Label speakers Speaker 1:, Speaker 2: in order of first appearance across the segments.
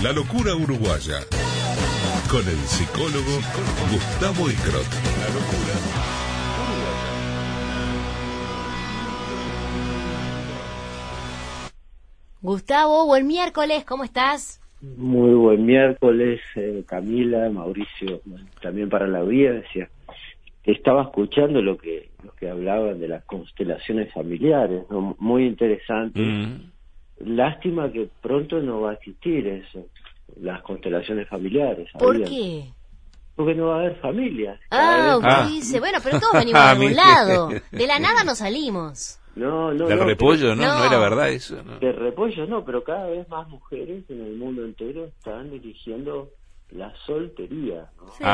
Speaker 1: La locura uruguaya. Con el psicólogo Gustavo Icrot. La locura uruguaya.
Speaker 2: Gustavo, buen miércoles, ¿cómo estás?
Speaker 3: Muy buen miércoles, Camila, Mauricio, también para la audiencia. Estaba escuchando lo que hablaban de las constelaciones familiares, ¿no? Muy interesante. Lástima que pronto no va a existir eso, las constelaciones familiares.
Speaker 2: ¿Por
Speaker 3: ¿sabían?
Speaker 2: qué?
Speaker 3: Porque no va a haber familias.
Speaker 2: Dice, bueno, pero todos venimos de algún lado. De la nada no salimos.
Speaker 3: No,
Speaker 4: del repollo,
Speaker 3: pero,
Speaker 4: no era verdad eso, ¿no?
Speaker 3: De repollo no, pero cada vez más mujeres en el mundo entero están eligiendo la soltería, ¿no?
Speaker 2: Sí,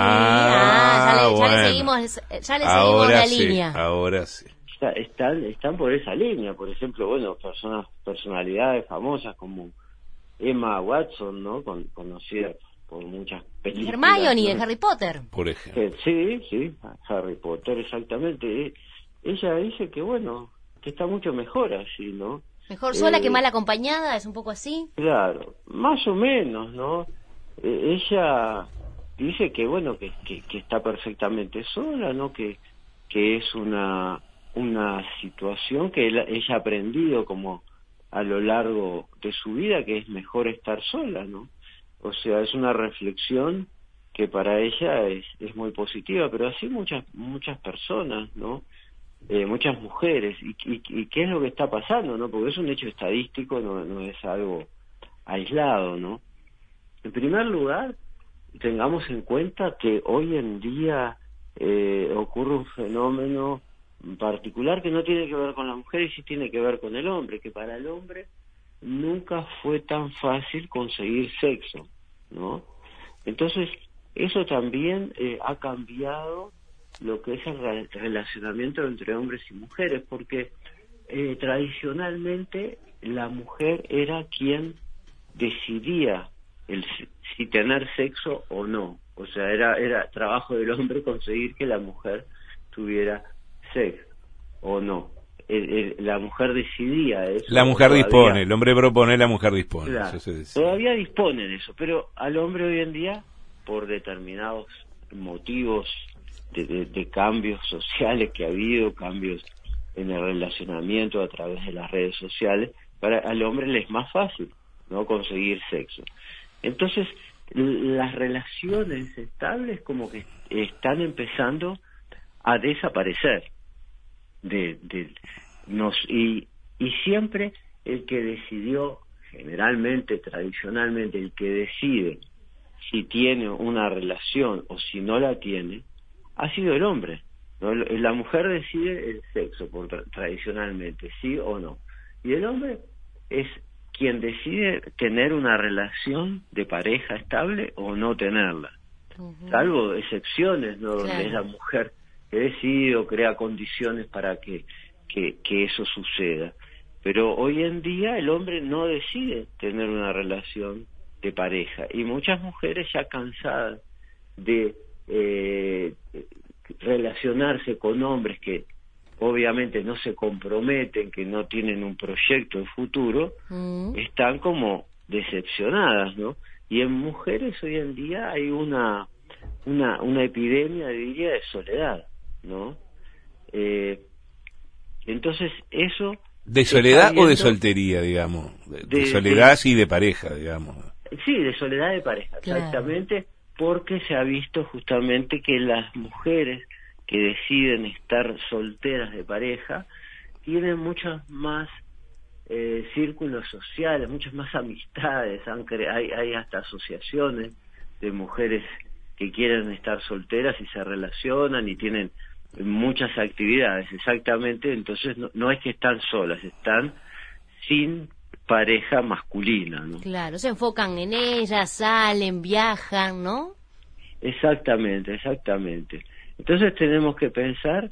Speaker 2: ya
Speaker 4: bueno.
Speaker 2: le seguimos
Speaker 4: Ahora
Speaker 2: la
Speaker 4: sí,
Speaker 2: línea.
Speaker 4: ahora sí.
Speaker 3: Están por esa línea. Por ejemplo, bueno, personalidades famosas como Emma Watson, ¿no? Conocida por muchas películas.
Speaker 2: Hermione,
Speaker 3: ¿no?
Speaker 2: de Harry Potter.
Speaker 4: Por ejemplo.
Speaker 3: Sí, Harry Potter, exactamente. Ella dice que, bueno, que está mucho mejor así, ¿no?
Speaker 2: Mejor sola que mal acompañada, es un poco así.
Speaker 3: Claro, más o menos, ¿no? Ella dice que, bueno, que está perfectamente sola, ¿no? Que es una situación que ella ha aprendido como a lo largo de su vida, que es mejor estar sola, ¿no? O sea, es una reflexión que para ella es muy positiva, pero así muchas personas, ¿no? Muchas mujeres. ¿Y qué es lo que está pasando, no? Porque es un hecho estadístico, no es algo aislado, ¿no? En primer lugar, tengamos en cuenta que hoy en día ocurre un fenómeno particular que no tiene que ver con la mujer y sí tiene que ver con el hombre, que para el hombre nunca fue tan fácil conseguir sexo, ¿no? Entonces, eso también ha cambiado lo que es el relacionamiento entre hombres y mujeres, porque tradicionalmente la mujer era quien decidía si tener sexo o no. O sea, era trabajo del hombre conseguir que la mujer tuviera sexo o no. La mujer decidía eso.
Speaker 4: La mujer dispone, el hombre propone, la mujer dispone.
Speaker 3: Claro,
Speaker 4: eso se decía.
Speaker 3: todavía dispone de eso, pero al hombre hoy en día, por determinados motivos de cambios sociales que ha habido, cambios en el relacionamiento a través de las redes sociales, al hombre le es más fácil, ¿no? Conseguir sexo. Entonces, las relaciones estables como que están empezando a desaparecer y siempre el que decidió, generalmente, tradicionalmente, el que decide si tiene una relación o si no la tiene, ha sido el hombre, ¿no? La mujer decide el sexo tradicionalmente, sí o no, y el hombre es quien decide tener una relación de pareja estable o no tenerla, salvo excepciones, ¿no?
Speaker 2: Claro.
Speaker 3: Donde es la mujer que decide o crea condiciones para que eso suceda. Pero hoy en día el hombre no decide tener una relación de pareja, y muchas mujeres ya cansadas de relacionarse con hombres que obviamente no se comprometen, que no tienen un proyecto de futuro, están como decepcionadas, ¿no? Y en mujeres hoy en día hay una epidemia, diría, de soledad, ¿no? Entonces eso...
Speaker 4: ¿De soledad o de soltería, digamos? De soledad y de pareja, digamos.
Speaker 3: Sí, de soledad de pareja,
Speaker 2: claro.
Speaker 3: Exactamente, porque se ha visto justamente que las mujeres que deciden estar solteras de pareja tienen muchos más círculos sociales, muchas más amistades, hay hasta asociaciones de mujeres que quieren estar solteras y se relacionan y tienen muchas actividades, exactamente. Entonces no es que están solas, están sin pareja masculina, ¿no?
Speaker 2: Claro, se enfocan en ellas, salen, viajan, ¿no?
Speaker 3: Exactamente. Entonces tenemos que pensar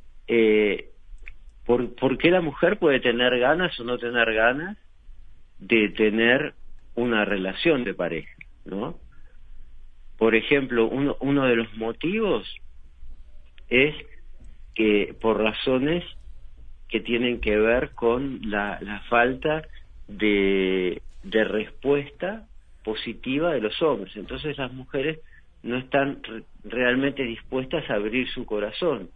Speaker 3: por qué la mujer puede tener ganas o no tener ganas de tener una relación de pareja, ¿no? Por ejemplo, uno de los motivos es que por razones que tienen que ver con la falta de respuesta positiva de los hombres. Entonces las mujeres no están realmente dispuestas a abrir su corazón.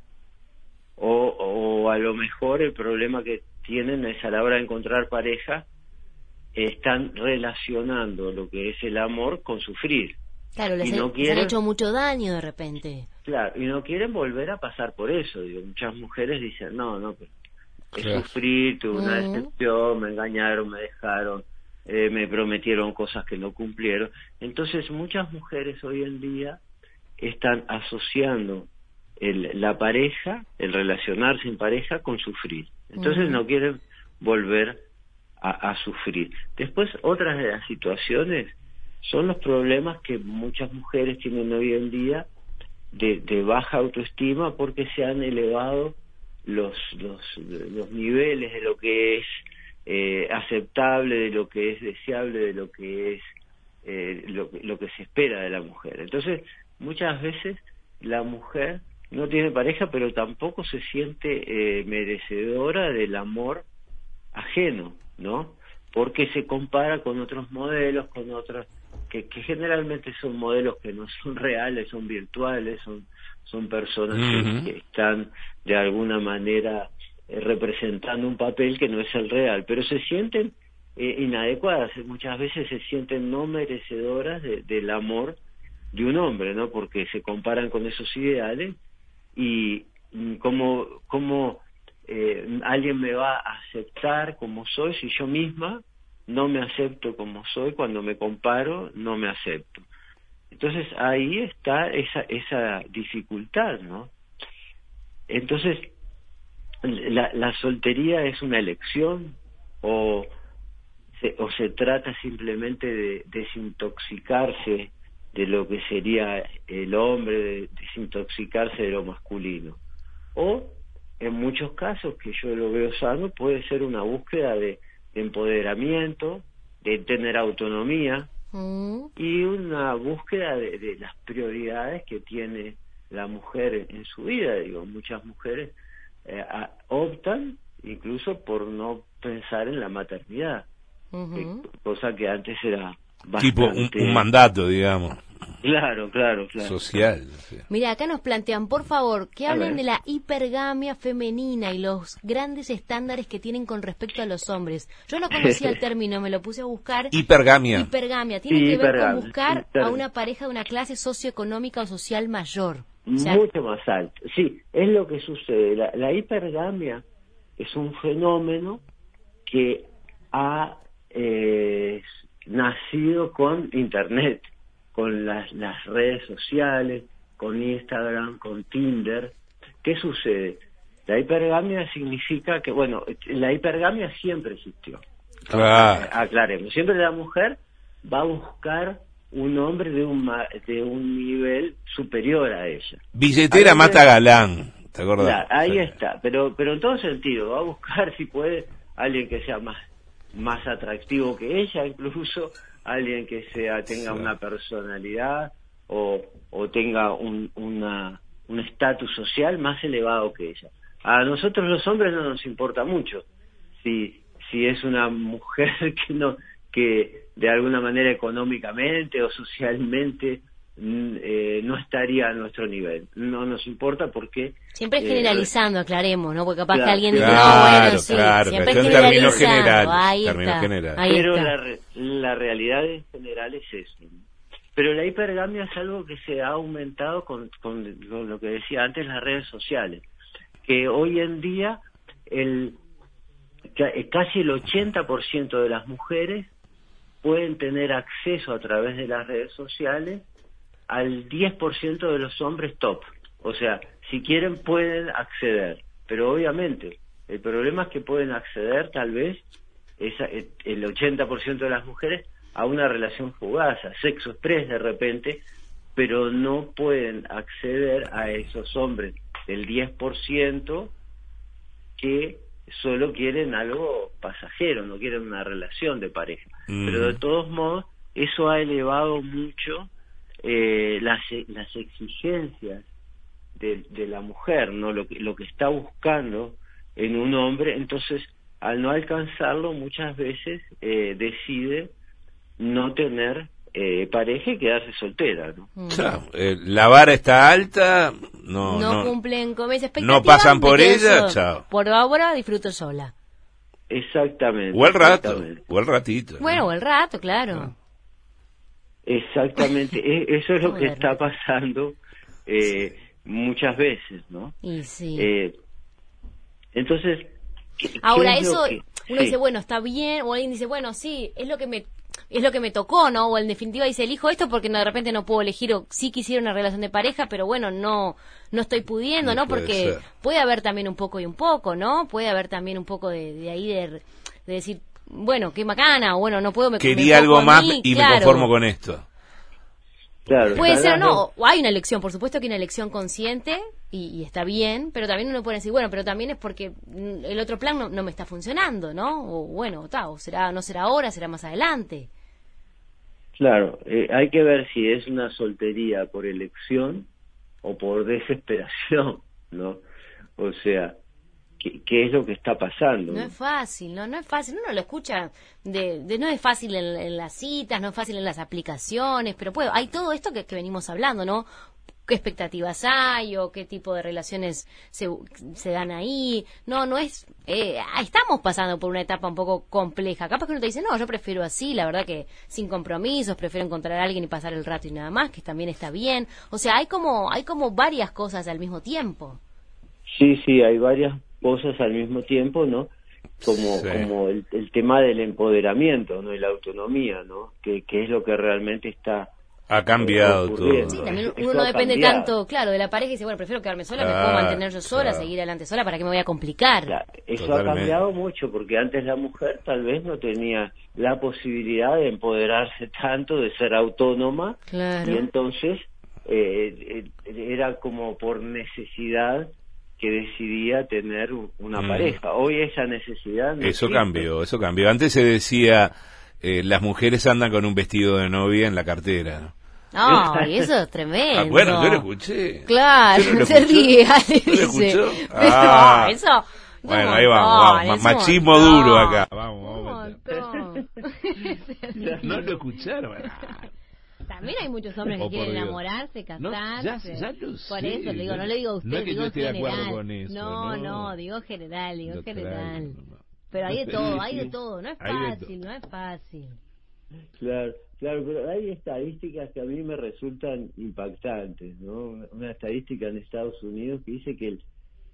Speaker 3: O a lo mejor el problema que tienen es a la hora de encontrar pareja, están relacionando lo que es el amor con sufrir.
Speaker 2: Claro, les han hecho mucho daño de repente.
Speaker 3: Claro, y no quieren volver a pasar por eso. Digo, muchas mujeres dicen, no, pero es sufrir, tuve una decepción, me engañaron, me dejaron, me prometieron cosas que no cumplieron. Entonces muchas mujeres hoy en día están asociando la pareja, el relacionarse en pareja con sufrir. Entonces no quieren volver a sufrir. Después, otras de las situaciones son los problemas que muchas mujeres tienen hoy en día de baja autoestima, porque se han elevado los niveles de lo que es aceptable, de lo que es deseable, de lo que es lo que se espera de la mujer. Entonces, muchas veces la mujer no tiene pareja, pero tampoco se siente merecedora del amor ajeno, ¿no? Porque se compara con otros modelos, con otros que generalmente son modelos que no son reales, son virtuales, son personas que están de alguna manera representando un papel que no es el real, pero se sienten inadecuadas, muchas veces se sienten no merecedoras del amor de un hombre, ¿no? Porque se comparan con esos ideales y como alguien me va a aceptar como soy si yo misma no me acepto como soy. Cuando me comparo no me acepto. Entonces ahí está esa dificultad, ¿no? Entonces la soltería es una elección o se trata simplemente de desintoxicarse de lo que sería el hombre, de desintoxicarse de lo masculino, o en muchos casos, que yo lo veo sano, puede ser una búsqueda de empoderamiento, de tener autonomía y una búsqueda de las prioridades que tiene la mujer en su vida. Digo, muchas mujeres optan incluso por no pensar en la maternidad, cosa que antes era bastante...
Speaker 4: Tipo un mandato, digamos.
Speaker 3: Claro.
Speaker 4: Social. Sí.
Speaker 2: Mira, acá nos plantean, por favor, que hablen de la hipergamia femenina y los grandes estándares que tienen con respecto a los hombres. Yo no conocía el término, me lo puse a buscar.
Speaker 4: Hipergamia.
Speaker 2: Tiene que ver con buscar a una pareja de una clase socioeconómica o social mayor. O sea,
Speaker 3: mucho más alto. Sí, es lo que sucede. La hipergamia es un fenómeno que ha nacido con Internet, con las redes sociales, con Instagram, con Tinder. ¿Qué sucede? La hipergamia significa que, bueno, la hipergamia siempre existió.
Speaker 4: Claro.
Speaker 3: Aclaremos, siempre la mujer va a buscar un hombre de un nivel superior a ella.
Speaker 4: Billetera mata galán, ¿te acordás?
Speaker 3: Claro, ahí está, pero en todo sentido, va a buscar, si puede, alguien que sea más atractivo que ella, incluso alguien que tenga una personalidad o tenga un estatus social más elevado que ella. A nosotros los hombres no nos importa mucho si es una mujer que de alguna manera económicamente o socialmente no estaría a nuestro nivel. No nos importa porque...
Speaker 2: Siempre generalizando, aclaremos, ¿no? Porque capaz que alguien
Speaker 4: dice, siempre
Speaker 2: generalizando. Ahí
Speaker 4: está.
Speaker 3: Pero la realidad en general es eso. Pero la hipergamia es algo que se ha aumentado con lo que decía antes, las redes sociales. Que hoy en día casi el 80% de las mujeres pueden tener acceso a través de las redes sociales al 10% de los hombres top. O sea, si quieren pueden acceder, pero obviamente el problema es que pueden acceder tal vez el 80% de las mujeres a una relación fugaz, a sexo express de repente, pero no pueden acceder a esos hombres del 10% que solo quieren algo pasajero, no quieren una relación de pareja. Pero de todos modos, eso ha elevado mucho las exigencias de la mujer, ¿no? Lo que está buscando en un hombre. Entonces, al no alcanzarlo, muchas veces decide no tener pareja y quedarse soltera, ¿no?
Speaker 4: Claro, la vara está alta,
Speaker 2: no cumplen con esa expectativa,
Speaker 4: no pasan por ella, chao.
Speaker 2: Por ahora disfruto sola.
Speaker 3: Exactamente.
Speaker 4: O el rato, o el ratito.
Speaker 2: Bueno, o el rato, claro.
Speaker 3: Exactamente, eso es lo que está pasando muchas veces, ¿no?
Speaker 2: Y sí.
Speaker 3: Entonces,
Speaker 2: ahora eso, uno dice, bueno, está bien, o alguien dice, bueno, sí, es lo que me tocó, ¿no? O en definitiva dice, elijo esto porque de repente no puedo elegir, o sí quisiera una relación de pareja, pero bueno, no estoy pudiendo, ¿no? Porque puede haber también un poco y un poco, ¿no? Puede haber también un poco de ahí de decir, bueno, qué macana, o bueno, no puedo,
Speaker 4: quería algo más y me conformo con esto.
Speaker 3: Claro,
Speaker 2: puede ser, no, o hay una elección, por supuesto que hay una elección consciente y está bien, pero también uno puede decir, bueno, pero también es porque el otro plan no me está funcionando, ¿no? O bueno, o será, no será ahora, será más adelante.
Speaker 3: Claro, hay que ver si es una soltería por elección o por desesperación, ¿no? O sea, ¿qué es lo que está pasando?
Speaker 2: No es fácil, no es fácil. Uno lo escucha, no es fácil en las citas, no es fácil en las aplicaciones, pero hay todo esto que venimos hablando, ¿no? ¿Qué expectativas hay o qué tipo de relaciones se dan ahí? No es... estamos pasando por una etapa un poco compleja. Capaz que uno te dice, no, yo prefiero así, la verdad que sin compromisos, prefiero encontrar a alguien y pasar el rato y nada más, que también está bien. O sea, hay como varias cosas al mismo tiempo.
Speaker 3: Sí, hay varias cosas al mismo tiempo, ¿no? Como el tema del empoderamiento, ¿no? Y la autonomía, ¿no? Que es lo que realmente
Speaker 4: ha cambiado todo.
Speaker 2: Sí, también uno no depende tanto, claro, de la pareja y dice, bueno, prefiero quedarme sola, me puedo mantener yo sola, seguir adelante sola, ¿para qué me voy a complicar?
Speaker 3: Claro, eso ha cambiado mucho, porque antes la mujer tal vez no tenía la posibilidad de empoderarse tanto, de ser autónoma,
Speaker 2: claro.
Speaker 3: Y entonces era como por necesidad que decidía tener una pareja. Hoy esa necesidad no
Speaker 4: Eso
Speaker 3: existe.
Speaker 4: cambió. Antes se decía, las mujeres andan con un vestido de novia en la cartera.
Speaker 2: No, y eso es tremendo.
Speaker 4: Bueno, yo lo escuché.
Speaker 2: Claro, se ríe,
Speaker 4: ¿Tú lo escuchó?
Speaker 2: Eso...
Speaker 4: Bueno, ahí vamos, machismo duro acá. Vamos. No lo escucharon.
Speaker 2: También hay muchos hombres que quieren enamorarse, casarse.
Speaker 4: Ya lo sé.
Speaker 2: Por eso le digo, no le digo a usted,
Speaker 4: no es que
Speaker 2: digo
Speaker 4: yo esté de acuerdo
Speaker 2: general.
Speaker 4: con eso,
Speaker 2: No, digo general, general.
Speaker 4: No.
Speaker 2: Pero hay de todo, no es fácil.
Speaker 3: Claro, pero hay estadísticas que a mí me resultan impactantes, ¿no? Una estadística en Estados Unidos que dice que el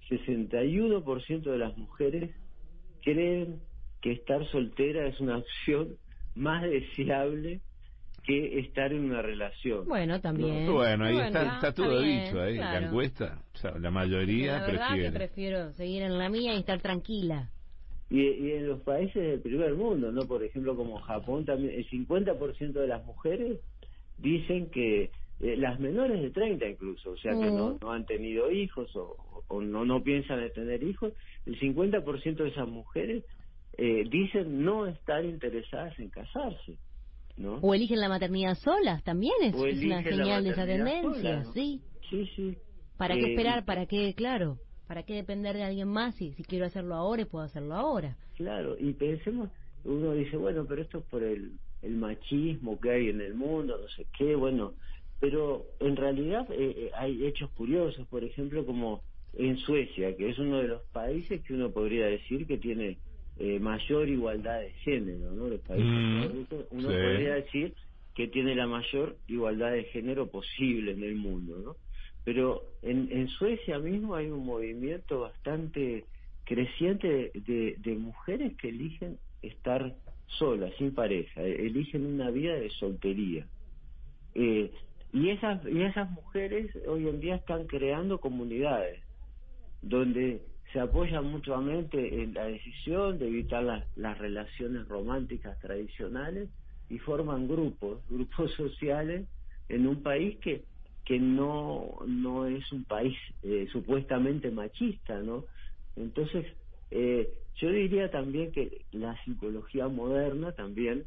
Speaker 3: 61% de las mujeres creen que estar soltera es una opción más deseable que estar en una relación.
Speaker 2: Bueno, también.
Speaker 4: ¿No? Bueno, ahí está todo
Speaker 2: bien,
Speaker 4: dicho ahí,
Speaker 2: claro.
Speaker 4: La encuesta, o sea, la mayoría prefiere.
Speaker 2: Que prefiero seguir en la mía y estar tranquila.
Speaker 3: Y en los países del primer mundo, ¿no? Por ejemplo, como Japón, también el 50% de las mujeres dicen que las menores de 30 incluso, o sea, que no han tenido hijos o no piensan en tener hijos, el 50% de esas mujeres dicen no estar interesadas en casarse, ¿no?
Speaker 2: O eligen la maternidad solas, también es una señal de esa tendencia, sola, ¿no? Sí. ¿Para qué esperar? ¿Para qué? Claro. ¿Para qué depender de alguien más si quiero hacerlo ahora y puedo hacerlo ahora?
Speaker 3: Claro, y pensemos, uno dice, bueno, pero esto es por el machismo que hay en el mundo, no sé qué, bueno, pero en realidad hay hechos curiosos, por ejemplo, como en Suecia, que es uno de los países que uno podría decir que tiene mayor igualdad de género, ¿no? Los países nórdicos, uno podría decir que tiene la mayor igualdad de género posible en el mundo, ¿no? Pero en Suecia mismo hay un movimiento bastante creciente de mujeres que eligen estar solas, sin pareja, eligen una vida de soltería. Y esas mujeres hoy en día están creando comunidades donde se apoyan mutuamente en la decisión de evitar las relaciones románticas tradicionales y forman grupos sociales en un país que no es un país supuestamente machista, ¿no? Entonces, yo diría también que la psicología moderna también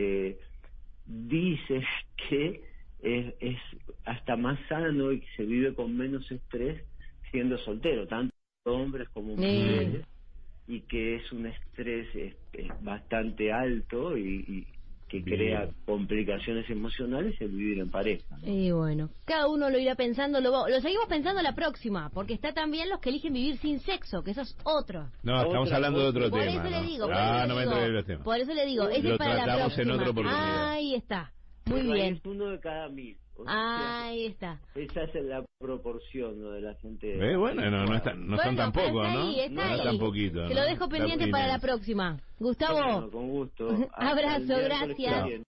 Speaker 3: dice que es hasta más sano y que se vive con menos estrés siendo soltero, tanto hombres como mujeres, y que es un estrés bastante alto y que
Speaker 4: Bien.
Speaker 3: crea complicaciones emocionales el vivir en pareja, ¿no?
Speaker 2: Y bueno, cada uno lo irá pensando, lo seguimos pensando la próxima, porque está también los que eligen vivir sin sexo, que eso es otro.
Speaker 4: No, estamos hablando de otro
Speaker 2: Por
Speaker 4: tema.
Speaker 2: eso le digo,
Speaker 4: no me entres en los temas.
Speaker 2: por eso le digo, ese
Speaker 4: Lo
Speaker 2: es para la
Speaker 4: tratamos en
Speaker 2: próxima.
Speaker 4: otra oportunidad.
Speaker 2: Ahí está, muy
Speaker 3: Pero ahí
Speaker 2: bien.
Speaker 3: es uno de cada 1000. O sea,
Speaker 2: Ahí está.
Speaker 3: esa es la proporción, ¿no?, de la gente.
Speaker 4: Bueno, no son
Speaker 2: Bueno,
Speaker 4: tan
Speaker 2: pero
Speaker 4: pocos,
Speaker 2: está
Speaker 4: ¿no?
Speaker 2: ahí, está
Speaker 4: No
Speaker 2: ahí.
Speaker 4: es tan poquito.
Speaker 2: Te
Speaker 4: ¿no?
Speaker 2: lo dejo pendiente para la
Speaker 4: primera.
Speaker 2: próxima. Gustavo,
Speaker 3: Bueno, con gusto. Hasta el
Speaker 2: abrazo,
Speaker 3: miércoles que
Speaker 2: gracias.
Speaker 3: viene.